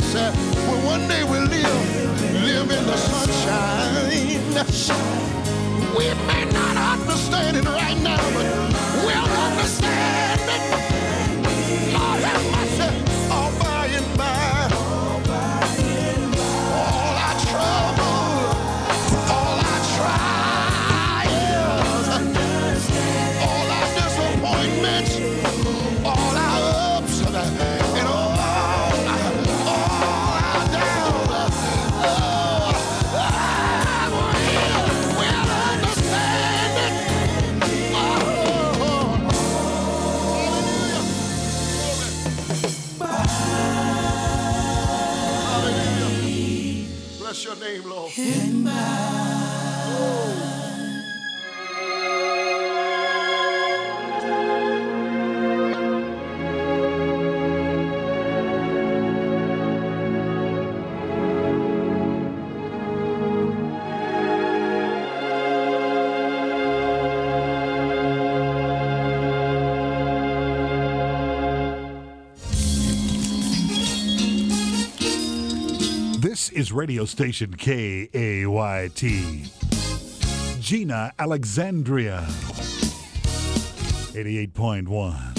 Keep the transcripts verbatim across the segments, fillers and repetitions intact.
said, well, one day we'll live, live in the sunshine. We may not understand it right now, but we'll understand it. Lord have mercy, all by and by. All our trouble, all our trials, all our disappointments, all our ups, and all bless your name, Lord. This is radio station K A Y T. Gina, Alexandria. eighty-eight point one.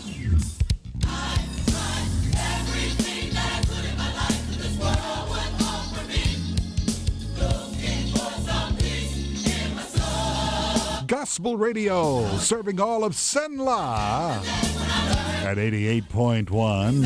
Gospel Radio, serving all of Senla at eighty-eight point one.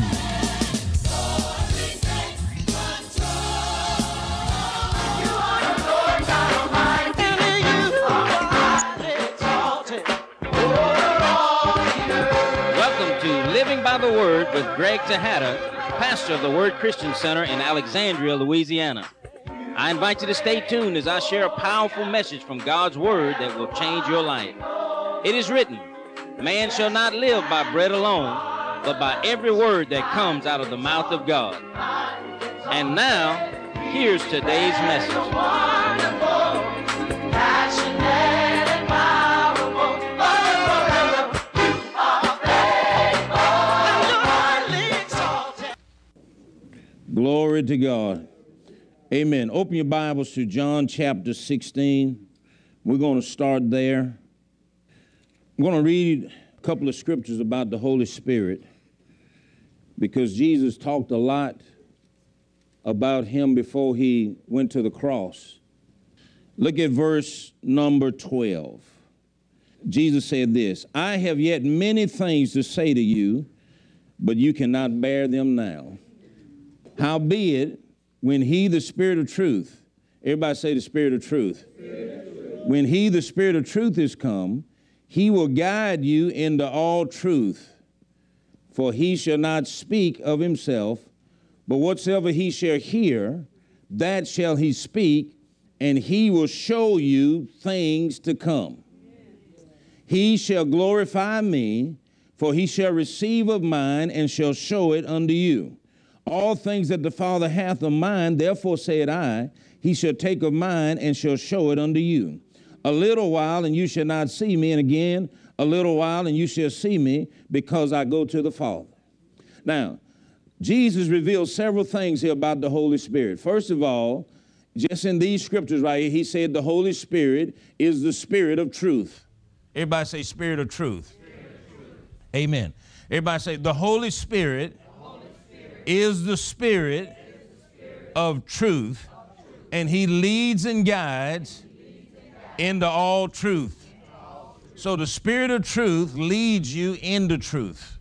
By the Word with Greg Tejada, pastor of the Word Christian Center in Alexandria, Louisiana. I invite you to stay tuned as I share a powerful message from God's Word that will change your life. It is written, man shall not live by bread alone, but by every word that comes out of the mouth of God. And now, here's today's message. Glory to God. Amen. Open your Bibles to John chapter sixteen. We're going to start there. I'm going to read a couple of scriptures about the Holy Spirit because Jesus talked a lot about him before he went to the cross. Look at verse number twelve. Jesus said this, I have yet many things to say to you, but you cannot bear them now. Howbeit, when he, the Spirit of truth, everybody say the Spirit of truth. Spirit of truth. When he, the Spirit of truth, is come, he will guide you into all truth. For he shall not speak of himself, but whatsoever he shall hear, that shall he speak, and he will show you things to come. He shall glorify me, for he shall receive of mine, and shall show it unto you. All things that the Father hath of mine, therefore said I, he shall take of mine and shall show it unto you. A little while and you shall not see me, and again a little while and you shall see me, because I go to the Father. Now, Jesus revealed several things here about the Holy Spirit. First of all, just in these scriptures right here, he said the Holy Spirit is the Spirit of truth. Everybody say Spirit of truth. Spirit of truth. Amen. Everybody say the Holy Spirit is the Spirit of truth, and he leads and guides into all truth. So the Spirit of truth leads you into truth.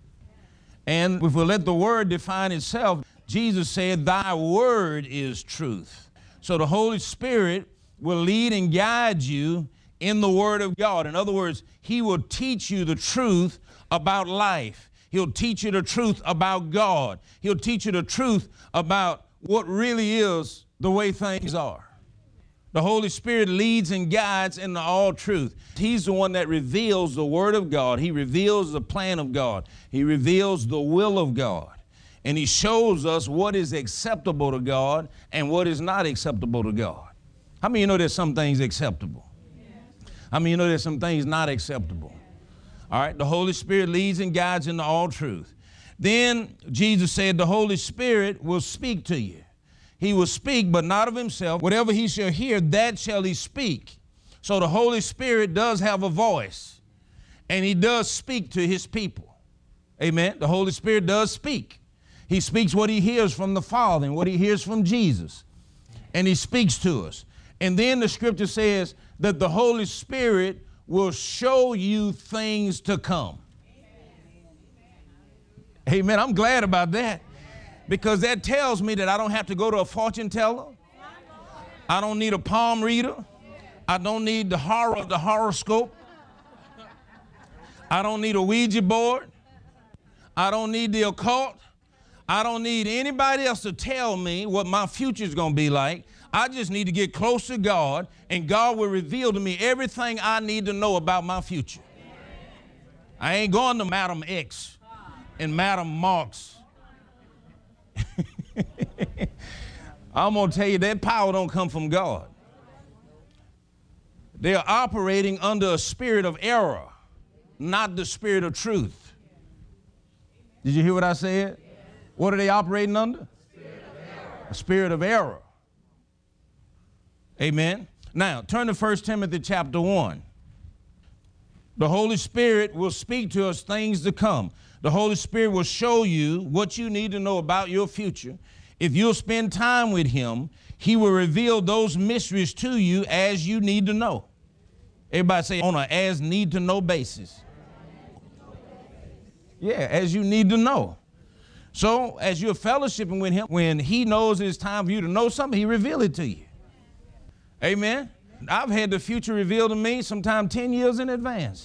And if we let the word define itself, Jesus said, thy word is truth. So the Holy Spirit will lead and guide you in the word of God. In other words, he will teach you the truth about life. He'll teach you the truth about God. He'll teach you the truth about what really is the way things are. The Holy Spirit leads and guides into all truth. He's the one that reveals the Word of God. He reveals the plan of God. He reveals the will of God. And he shows us what is acceptable to God and what is not acceptable to God. How many of you know there's some things acceptable? How many of you know there's some things not acceptable? All right, the Holy Spirit leads and guides into all truth. Then Jesus said, the Holy Spirit will speak to you. He will speak, but not of himself. Whatever he shall hear, that shall he speak. So the Holy Spirit does have a voice, and he does speak to his people. Amen. The Holy Spirit does speak. He speaks what he hears from the Father and what he hears from Jesus, and he speaks to us. And then the scripture says that the Holy Spirit will show you things to come. Amen. I'm glad about that, because that tells me that I don't have to go to a fortune teller. I don't need a palm reader. I don't need the horror of the horoscope. I don't need a Ouija board. I don't need the occult. I don't need anybody else to tell me what my future is going to be like. I just need to get close to God, and God will reveal to me everything I need to know about my future. I ain't going to Madam X and Madam Marx. I'm going to tell you, that power don't come from God. They are operating under a spirit of error, not the spirit of truth. Did you hear what I said? What are they operating under? A spirit of error. Amen. Now, turn to First Timothy chapter one. The Holy Spirit will speak to us things to come. The Holy Spirit will show you what you need to know about your future. If you'll spend time with him, he will reveal those mysteries to you as you need to know. Everybody say, on an as need to know basis. Yeah, as you need to know. So as you're fellowshipping with him, when he knows it's time for you to know something, he reveal it to you. Amen. I've had the future revealed to me sometime ten years in advance.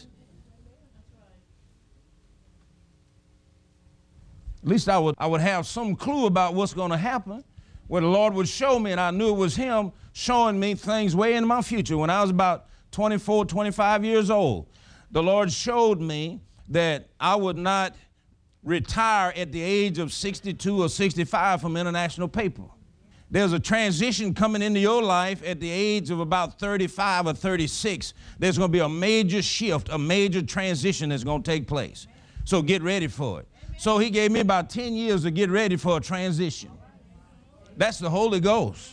At least I would, I would have some clue about what's going to happen, where the Lord would show me, and I knew it was him showing me things way in my future. When I was about twenty-four, twenty-five years old, the Lord showed me that I would not retire at the age of sixty-two or sixty-five from International Paper. There's a transition coming into your life at the age of about thirty-five or thirty-six. There's going to be a major shift, a major transition that's going to take place. So get ready for it. So he gave me about ten years to get ready for a transition. That's the Holy Ghost.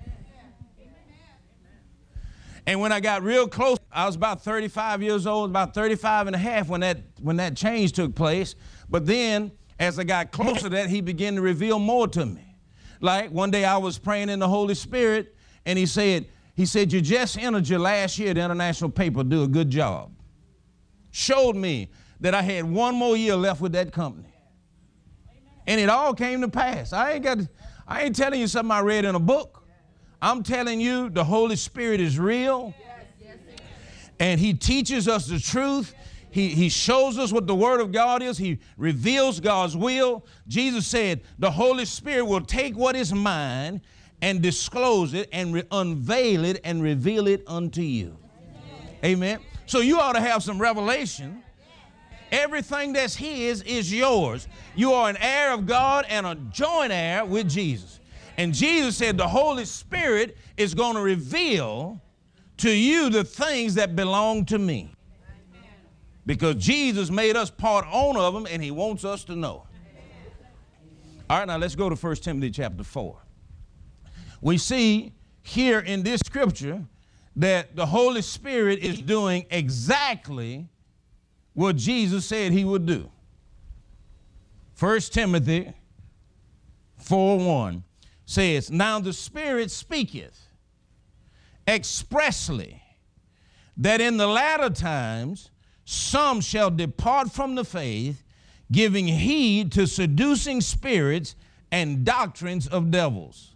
And when I got real close, I was about thirty-five years old, about thirty-five and a half when that, when that change took place. But then as I got closer to that, he began to reveal more to me. Like one day I was praying in the Holy Spirit, and he said, he said, you just entered your last year at the International Paper, do a good job. Showed me that I had one more year left with that company. And it all came to pass. I ain't got, I ain't telling you something I read in a book. I'm telling you the Holy Spirit is real, and he teaches us the truth. He, he shows us what the Word of God is. He reveals God's will. Jesus said the Holy Spirit will take what is mine and disclose it and re- unveil it and reveal it unto you. Amen. So you ought to have some revelation. Everything that's his is yours. You are an heir of God and a joint heir with Jesus. And Jesus said the Holy Spirit is going to reveal to you the things that belong to me. Because Jesus made us part owner of them, and he wants us to know. All right, now let's go to First Timothy chapter four. We see here in this scripture that the Holy Spirit is doing exactly what Jesus said he would do. First Timothy four one says, now the Spirit speaketh expressly that in the latter times some shall depart from the faith, giving heed to seducing spirits and doctrines of devils.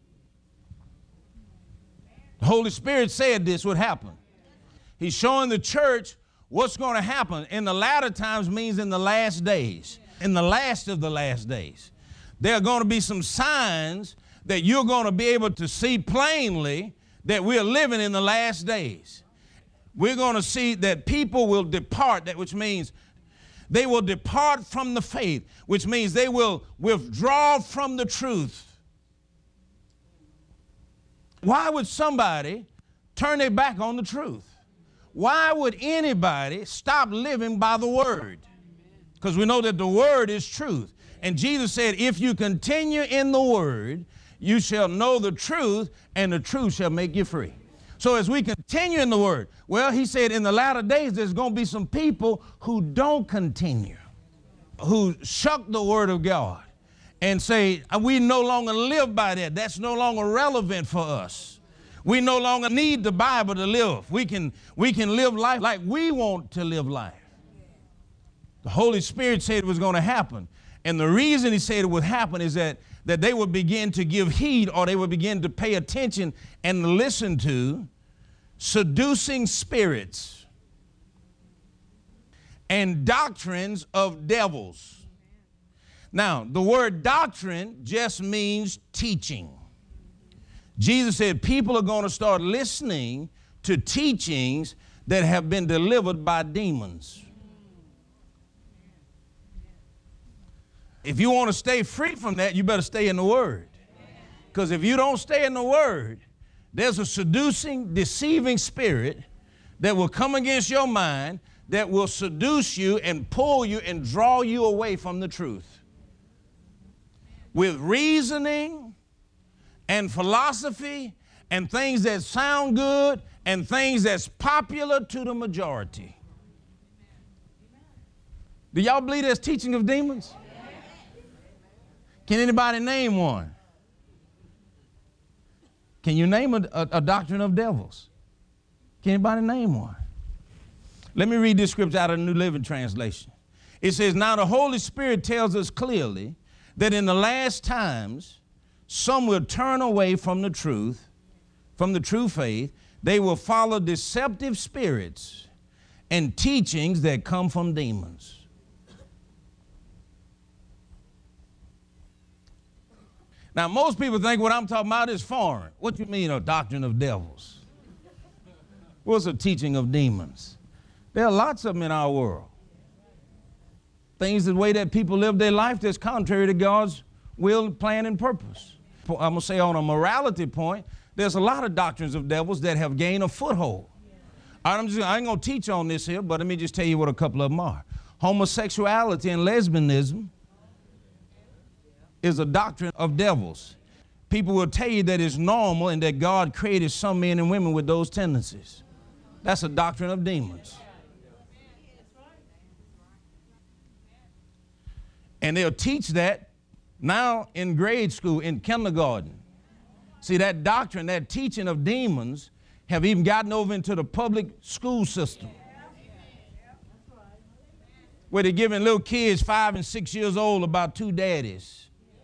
The Holy Spirit said this would happen. He's showing the church what's going to happen. In the latter times means in the last days, in the last of the last days. There are going to be some signs that you're going to be able to see plainly that we're living in the last days. We're going to see that people will depart, that which means they will depart from the faith, which means they will withdraw from the truth. Why would somebody turn their back on the truth? Why would anybody stop living by the word? because we know that the word is truth. And Jesus said, if you continue in the word, you shall know the truth, and the truth shall make you free. So as we continue in the word, well, he said in the latter days, there's going to be some people who don't continue, who shuck the word of God and say, we no longer live by that. That's no longer relevant for us. We no longer need the Bible to live. We can, we can live life like we want to live life. The Holy Spirit said it was going to happen. And the reason he said it would happen is that, that they would begin to give heed, or they would begin to pay attention and listen to seducing spirits and doctrines of devils. Now, the word doctrine just means teaching. Jesus said people are going to start listening to teachings that have been delivered by demons. If you want to stay free from that, you better stay in the Word. Because if you don't stay in the Word, there's a seducing, deceiving spirit that will come against your mind that will seduce you and pull you and draw you away from the truth. With reasoning and philosophy and things that sound good and things that's popular to the majority. Do y'all believe there's teaching of demons? Can anybody name one? Can you name a, a, a doctrine of devils? Can anybody name one? Let me read this scripture out of the New Living Translation. It says, now the Holy Spirit tells us clearly that in the last times, some will turn away from the truth, from the true faith. They will follow deceptive spirits and teachings that come from demons. Now, most people think what I'm talking about is foreign. What do you mean a doctrine of devils? What's a teaching of demons? There are lots of them in our world. Things, the way that people live their life that's contrary to God's will, plan, and purpose. I'm going to say on a morality point, there's a lot of doctrines of devils that have gained a foothold. I'm just, I ain't going to teach on this here, but let me just tell you what a couple of them are. Homosexuality and lesbianism is a doctrine of devils. People will tell you that it's normal and that God created some men and women with those tendencies. That's a doctrine of demons. And they'll teach that now in grade school, in kindergarten. See, that doctrine, that teaching of demons have even gotten over into the public school system, where they're giving little kids five and six years old about two daddies.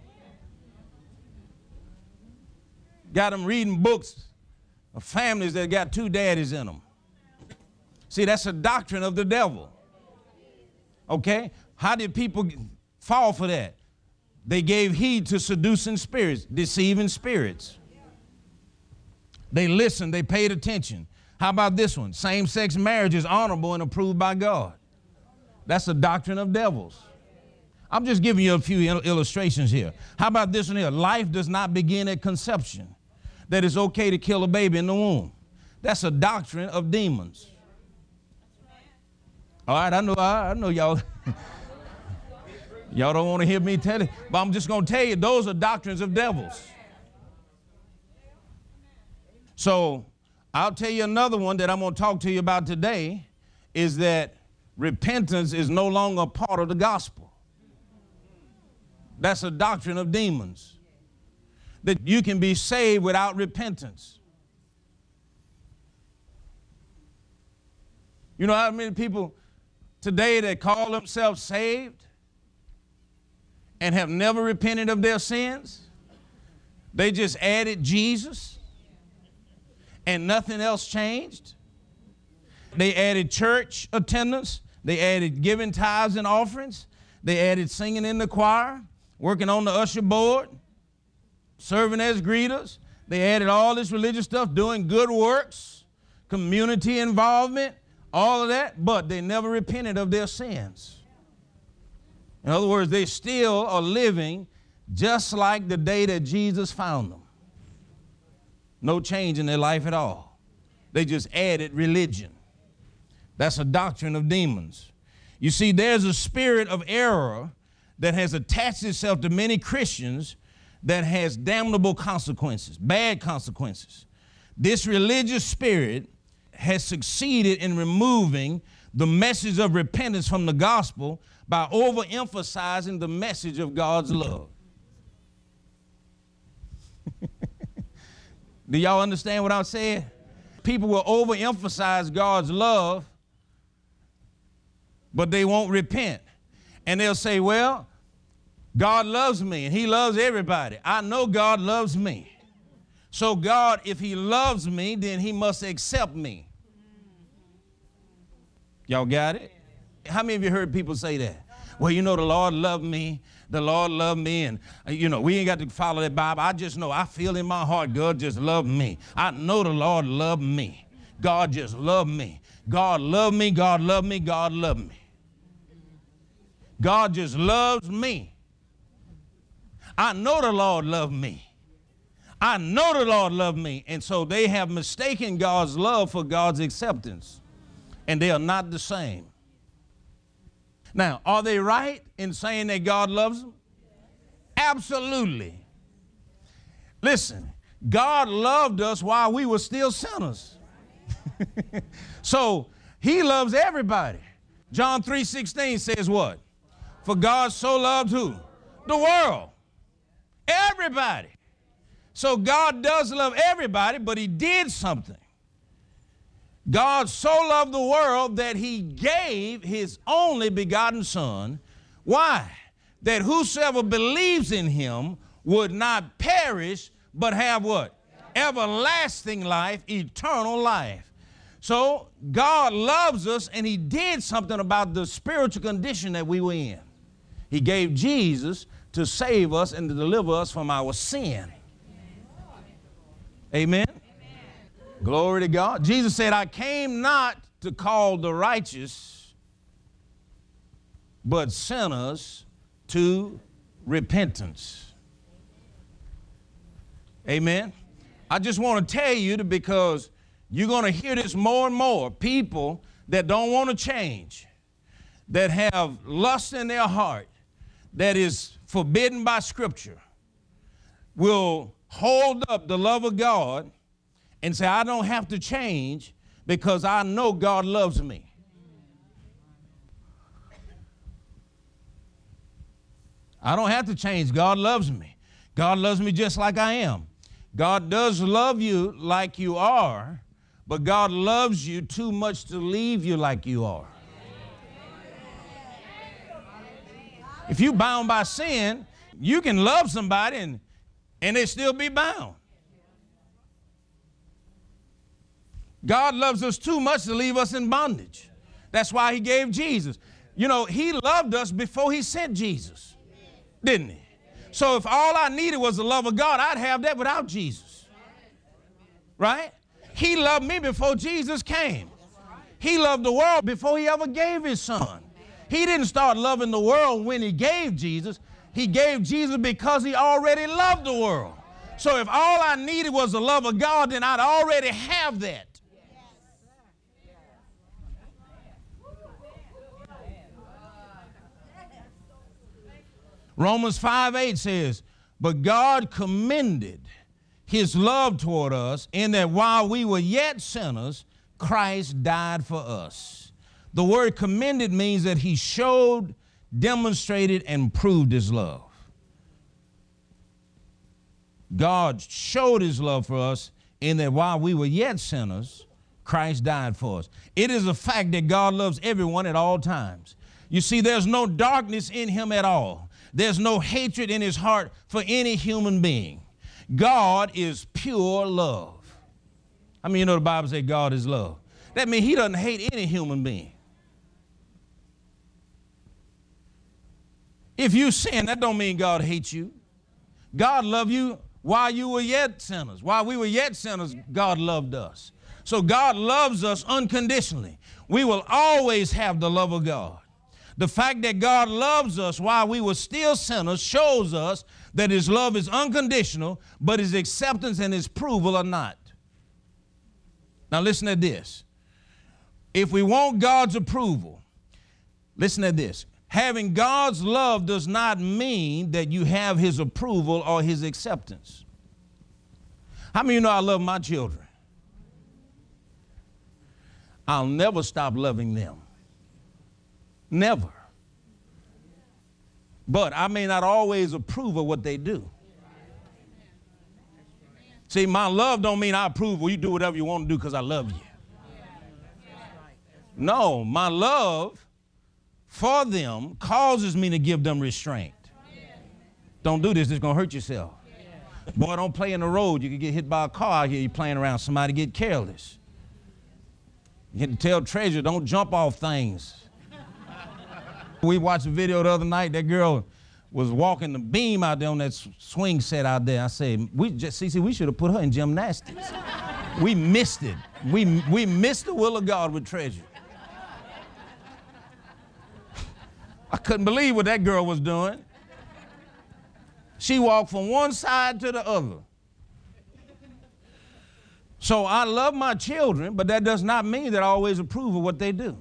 Got them reading books of families that got two daddies in them. See, that's a doctrine of the devil. Okay? How did people fall for that? They gave heed to seducing spirits, deceiving spirits. They listened, they paid attention. How about this one? Same-sex marriage is honorable and approved by God. That's a doctrine of devils. I'm just giving you a few il- illustrations here. How about this one here? Life does not begin at conception. That it's okay to kill a baby in the womb. That's a doctrine of demons. All right, I know, I know y'all. Y'all don't want to hear me tell you, but I'm just going to tell you, those are doctrines of devils. So I'll tell you another one that I'm going to talk to you about today is that repentance is no longer a part of the gospel. That's a doctrine of demons. That you can be saved without repentance. You know how many people today that call themselves saved and have never repented of their sins? They just added Jesus and nothing else changed. They added church attendance. They added giving tithes and offerings. They added singing in the choir, working on the usher board, serving as greeters. They added all this religious stuff, doing good works, community involvement, all of that, but they never repented of their sins. In other words, they still are living just like the day that Jesus found them. No change in their life at all. They just added religion. That's a doctrine of demons. You see, there's a spirit of error that has attached itself to many Christians that has damnable consequences, bad consequences. This religious spirit has succeeded in removing the message of repentance from the gospel by overemphasizing the message of God's love. Do y'all understand what I'm saying? People will overemphasize God's love, but they won't repent. And they'll say, well, God loves me and he loves everybody. I know God loves me. So God, if he loves me, then he must accept me. Y'all got it? How many of you heard people say that? Well, you know, the Lord loved me. The Lord loved me. And, you know, we ain't got to follow that Bible. I just know, I feel in my heart, God just loved me. I know the Lord loved me. God just loved me. God loved me. God loved me. God loved me. God just loves me. I know the Lord loved me. I know the Lord loved me. And so they have mistaken God's love for God's acceptance. And they are not the same. Now, are they right in saying that God loves them? Absolutely. Listen, God loved us while we were still sinners. So he loves everybody. John three sixteen says what? For God so loved who? The world. Everybody. So God does love everybody, but he did something. God so loved the world that he gave his only begotten Son. Why? That whosoever believes in him would not perish, but have what? Everlasting life, eternal life. So God loves us, and he did something about the spiritual condition that we were in. He gave Jesus to save us and to deliver us from our sin. Amen? Glory to God. Jesus said, I came not to call the righteous, but sinners to repentance. Amen. I just want to tell you that because you're going to hear this more and more. People that don't want to change, that have lust in their heart, that is forbidden by Scripture, will hold up the love of God and say, I don't have to change because I know God loves me. I don't have to change. God loves me. God loves me just like I am. God does love you like you are, but God loves you too much to leave you like you are. If you're bound by sin, you can love somebody and, and they still be bound. God loves us too much to leave us in bondage. That's why he gave Jesus. You know, he loved us before he sent Jesus, didn't he? So if all I needed was the love of God, I'd have that without Jesus. Right? He loved me before Jesus came. He loved the world before he ever gave his son. He didn't start loving the world when he gave Jesus. He gave Jesus because he already loved the world. So if all I needed was the love of God, then I'd already have that. Romans five eight says, but God commended his love toward us in that while we were yet sinners, Christ died for us. The word commended means that he showed, demonstrated, and proved his love. God showed his love for us in that while we were yet sinners, Christ died for us. It is a fact that God loves everyone at all times. You see, there's no darkness in him at all. There's no hatred in his heart for any human being. God is pure love. I mean, you know the Bible says God is love. That means he doesn't hate any human being. If you sin, that don't mean God hates you. God loved you while you were yet sinners. While we were yet sinners, God loved us. So God loves us unconditionally. We will always have the love of God. The fact that God loves us while we were still sinners shows us that his love is unconditional, but his acceptance and his approval are not. Now listen to this. If we want God's approval, Listen to this. Having God's love does not mean that you have his approval or his acceptance. How many of you know I love my children? I'll never stop loving them. Never. But I may not always approve of what they do. See, my love don't mean I approve, well, you do whatever you want to do because I love you. No, my love for them causes me to give them restraint. Don't do this, it's going to hurt yourself. Boy, don't play in the road. You can get hit by a car out here. You're playing around. Somebody get careless. You have to tell Treasure, don't jump off things. We watched a video the other night. That girl was walking the beam out there on that swing set out there. I said, we just, see, see, we should have put her in gymnastics. We missed it. We, we missed the will of God with Treasure. I couldn't believe what that girl was doing. She walked from one side to the other. So I love my children, but that does not mean that I always approve of what they do.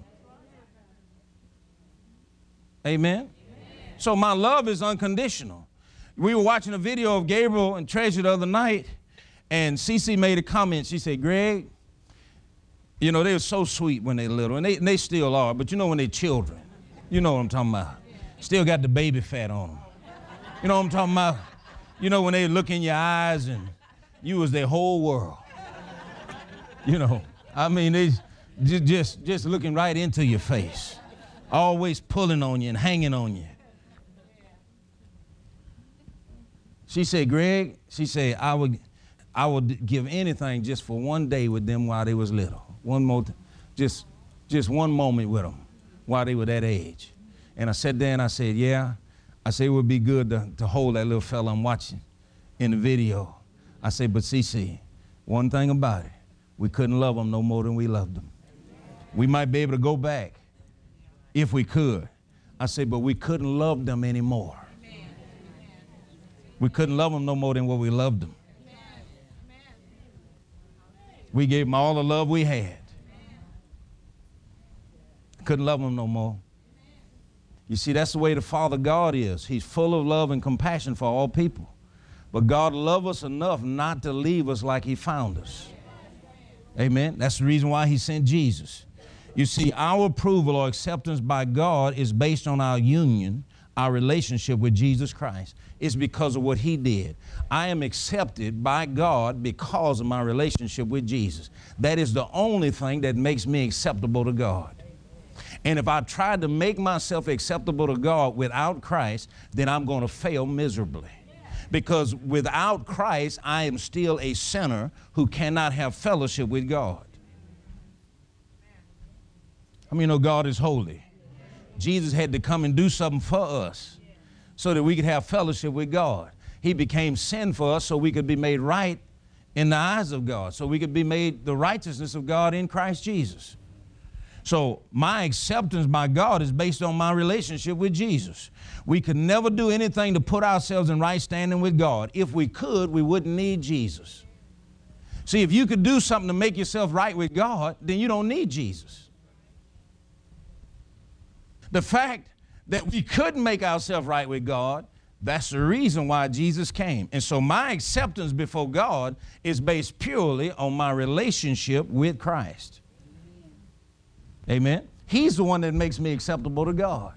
Amen? Amen. So my love is unconditional. We were watching a video of Gabriel and Treasure the other night, and Cece made a comment. She said, Greg, you know, they were so sweet when they were little, and they, and they still are, but you know when they're children, you know what I'm talking about. Still got the baby fat on them. You know what I'm talking about? You know when they look in your eyes and you was their whole world. You know, I mean, they just, just, just looking right into your face. Always pulling on you and hanging on you. She said, Greg, she said, I would, I would give anything just for one day with them while they was little. One more, just, just one moment with them while they were that age. And I sat there and I said, yeah. I said, it would be good to, to hold that little fella I'm watching in the video. I said, but Cece, one thing about it, we couldn't love them no more than we loved them. We might be able to go back if we could. I said, but we couldn't love them anymore. We couldn't love them no more than what we loved them. We gave them all the love we had. Couldn't love them no more. You see, that's the way the Father God is. He's full of love and compassion for all people. But God loved us enough not to leave us like he found us. Amen. That's the reason why he sent Jesus. You see, our approval or acceptance by God is based on our union, our relationship with Jesus Christ. It's because of what he did. I am accepted by God because of my relationship with Jesus. That is the only thing that makes me acceptable to God. And if I try to make myself acceptable to God without Christ, then I'm going to fail miserably. Because without Christ, I am still a sinner who cannot have fellowship with God. I mean, you know, God is holy. Jesus had to come and do something for us so that we could have fellowship with God. He became sin for us so we could be made right in the eyes of God, so we could be made the righteousness of God in Christ Jesus. So my acceptance by God is based on my relationship with Jesus. We could never do anything to put ourselves in right standing with God. If we could, we wouldn't need Jesus. See, if you could do something to make yourself right with God, then you don't need Jesus. The fact that we couldn't make ourselves right with God, that's the reason why Jesus came. And so my acceptance before God is based purely on my relationship with Christ. Amen. He's the one that makes me acceptable to God.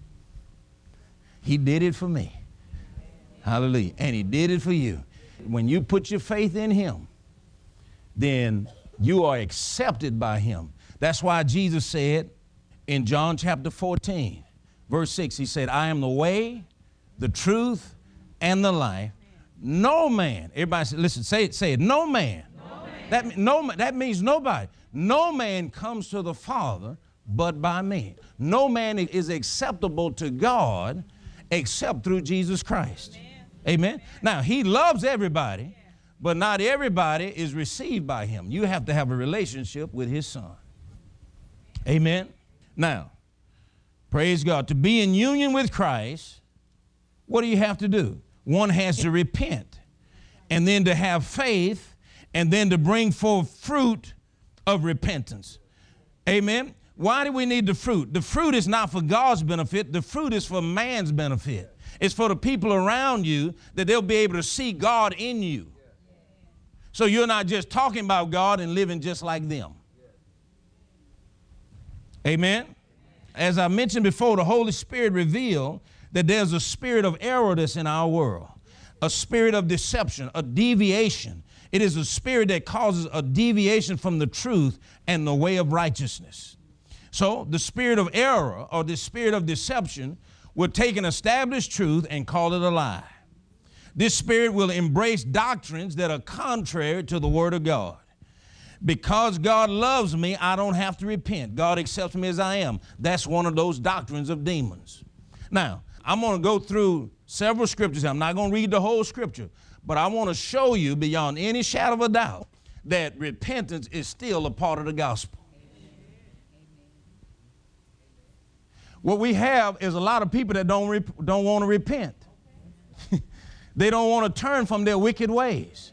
He did it for me. Hallelujah. And he did it for you. When you put your faith in him, then you are accepted by him. That's why Jesus said in John chapter fourteen, verse six, he said, I am the way, the truth, and the life. No man, everybody say, listen, say it, say it, no man. No man. That, no, that means nobody. No man comes to the Father but by me. No man is acceptable to God except through Jesus Christ. Amen. Amen. Now, he loves everybody, but not everybody is received by him. You have to have a relationship with his son. Amen. Now, praise God. To be in union with Christ, what do you have to do? One has to repent, and then to have faith, and then to bring forth fruit of repentance. Amen. Why do we need the fruit? The fruit is not for God's benefit. The fruit is for man's benefit. It's for the people around you that they'll be able to see God in you. So you're not just talking about God and living just like them. Amen? As I mentioned before, the Holy Spirit revealed that there's a spirit of error that's in our world, a spirit of deception, a deviation. It is a spirit that causes a deviation from the truth and the way of righteousness. So the spirit of error or the spirit of deception will take an established truth and call it a lie. This spirit will embrace doctrines that are contrary to the Word of God. Because God loves me, I don't have to repent. God accepts me as I am. That's one of those doctrines of demons. Now, I'm going to go through several scriptures. I'm not going to read the whole scripture, but I want to show you beyond any shadow of a doubt that repentance is still a part of the gospel. What we have is a lot of people that don't, rep- don't want to repent. They don't want to turn from their wicked ways.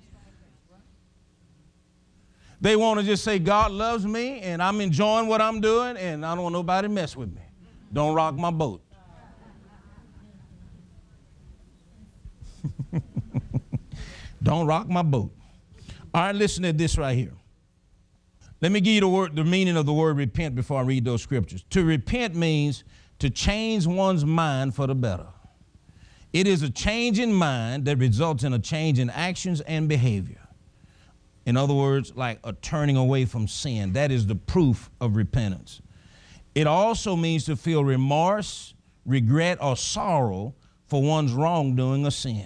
They want to just say, God loves me, and I'm enjoying what I'm doing, and I don't want nobody to mess with me. Don't rock my boat. Don't rock my boat. All right, listen to this right here. Let me give you the word, the meaning of the word repent before I read those scriptures. To repent means to change one's mind for the better. It is a change in mind that results in a change in actions and behavior. In other words, like a turning away from sin. That is the proof of repentance. It also means to feel remorse, regret, or sorrow for one's wrongdoing or sin.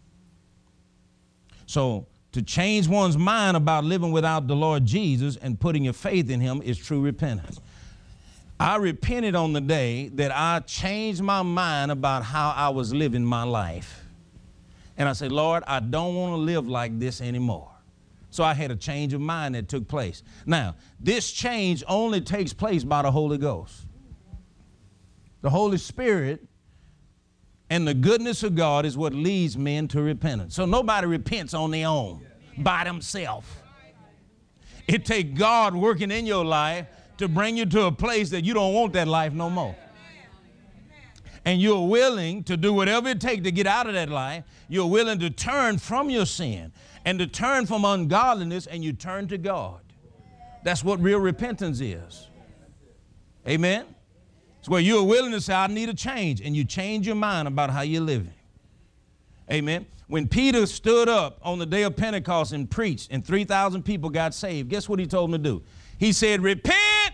So to change one's mind about living without the Lord Jesus and putting your faith in him is true repentance. I repented on the day that I changed my mind about how I was living my life. And I said, Lord, I don't want to live like this anymore. So I had a change of mind that took place. Now, this change only takes place by the Holy Ghost. The Holy Spirit and the goodness of God is what leads men to repentance. So nobody repents on their own, by themselves. It takes God working in your life to bring you to a place that you don't want that life no more. And you're willing to do whatever it takes to get out of that life. You're willing to turn from your sin and to turn from ungodliness, and you turn to God. That's what real repentance is. Amen? It's where you're willing to say, I need a change, and you change your mind about how you're living. Amen? When Peter stood up on the day of Pentecost and preached, and three thousand people got saved, guess what he told them to do? He said, repent.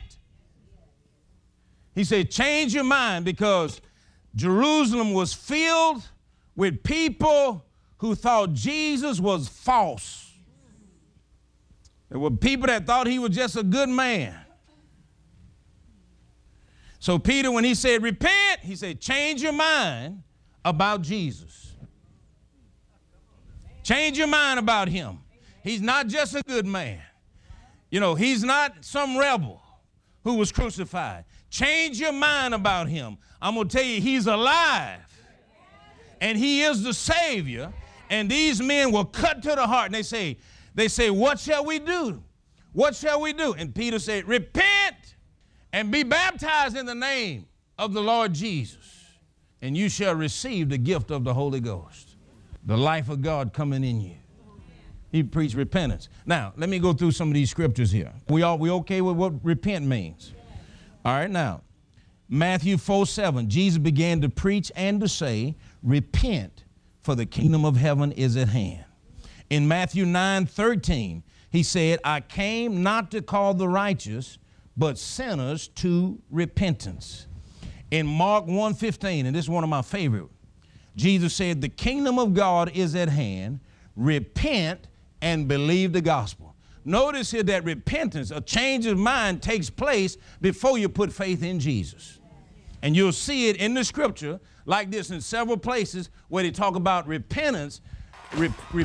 He said, change your mind, because Jerusalem was filled with people who thought Jesus was false. There were people that thought he was just a good man. So Peter, when he said repent, he said, change your mind about Jesus. Change your mind about him. He's not just a good man. You know, he's not some rebel who was crucified. Change your mind about him. I'm going to tell you, he's alive. And he is the Savior. And these men were cut to the heart. And they say, they say, what shall we do? What shall we do? And Peter said, repent and be baptized in the name of the Lord Jesus, and you shall receive the gift of the Holy Ghost, the life of God coming in you. He preached repentance. Now, let me go through some of these scriptures here. We all we okay with what repent means? All right, now, Matthew four seven, Jesus began to preach and to say, repent, for the kingdom of heaven is at hand. In Matthew nine thirteen, he said, I came not to call the righteous, but sinners to repentance. In Mark one fifteen, and this is one of my favorite, Jesus said, the kingdom of God is at hand. Repent and believe the gospel. Notice here that repentance, a change of mind, takes place before you put faith in Jesus. And you'll see it in the scripture like this in several places where they talk about repentance. Re-